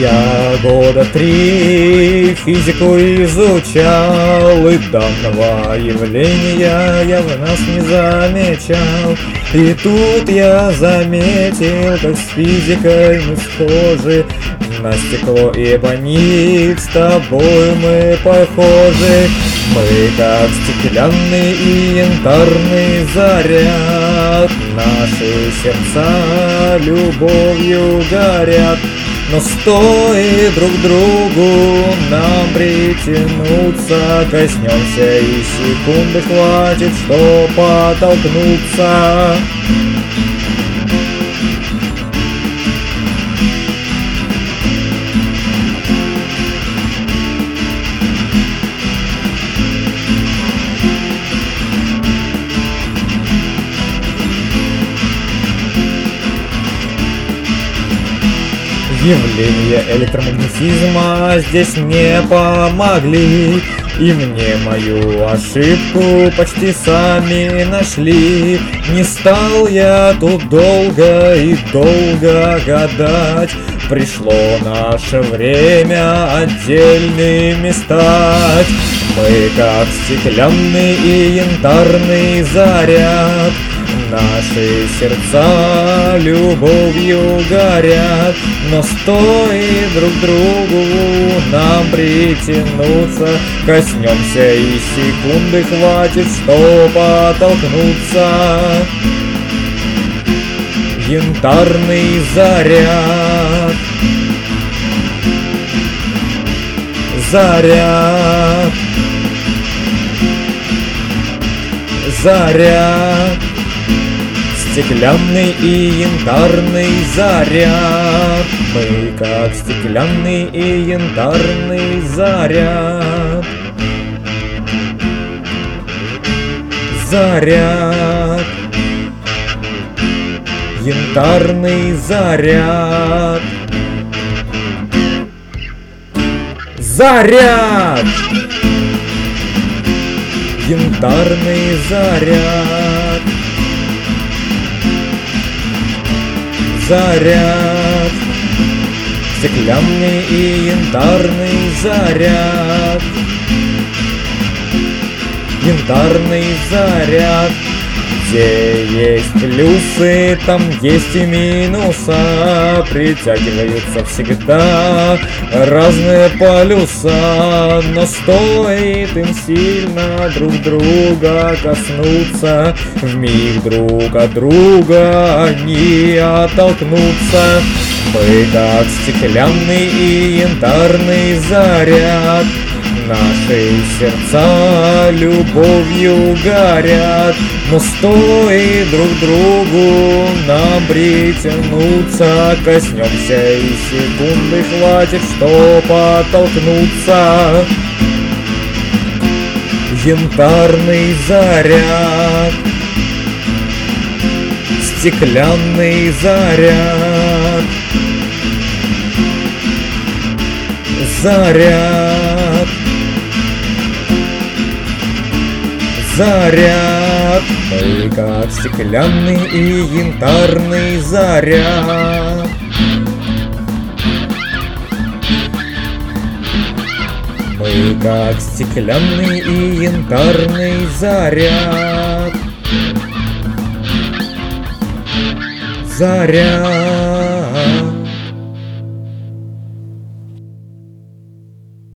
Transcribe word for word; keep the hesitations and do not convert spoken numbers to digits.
Я года три физику изучал, и данного явления я в нас не замечал. И тут я заметил, как с физикой мы схожи, на стекло и эбонит с тобой мы похожи. Мы как стеклянный и янтарный заряд, наши сердца любовью горят. Но стоит друг другу нам притянуться, коснемся и секунды хватит, чтоб оттолкнуться. Явления электромагнетизма здесь не помогли, и мне мою ошибку почти сами нашли. Не стал я тут долго и долго гадать, пришло наше время отдельными стать. Мы как стеклянный и янтарный заряд, наши сердца любовью горят. Но стоит друг другу нам притянуться, коснемся и секунды хватит, чтоб оттолкнуться. Янтарный заряд, заряд, заряд. Стеклянный и янтарный заряд, мы как стеклянный и янтарный заряд. Заряд, янтарный заряд. Заряд, янтарный заряд. Заряд, стеклянный и янтарный заряд. Янтарный заряд. Где есть плюсы, там есть и минуса, притягиваются всегда разные полюса. Но стоит им сильно друг друга коснуться, вмиг друг от друга они оттолкнутся. Мы как стеклянный и янтарный заряд, наши сердца любовью горят. Но стоит друг другу нам притянуться, коснемся и секунды хватит, чтоб оттолкнуться. Янтарный заряд, стеклянный заряд. Заряд, заряд. Мы как стеклянный и янтарный заряд. Мы как стеклянный и янтарный заряд. Заряд.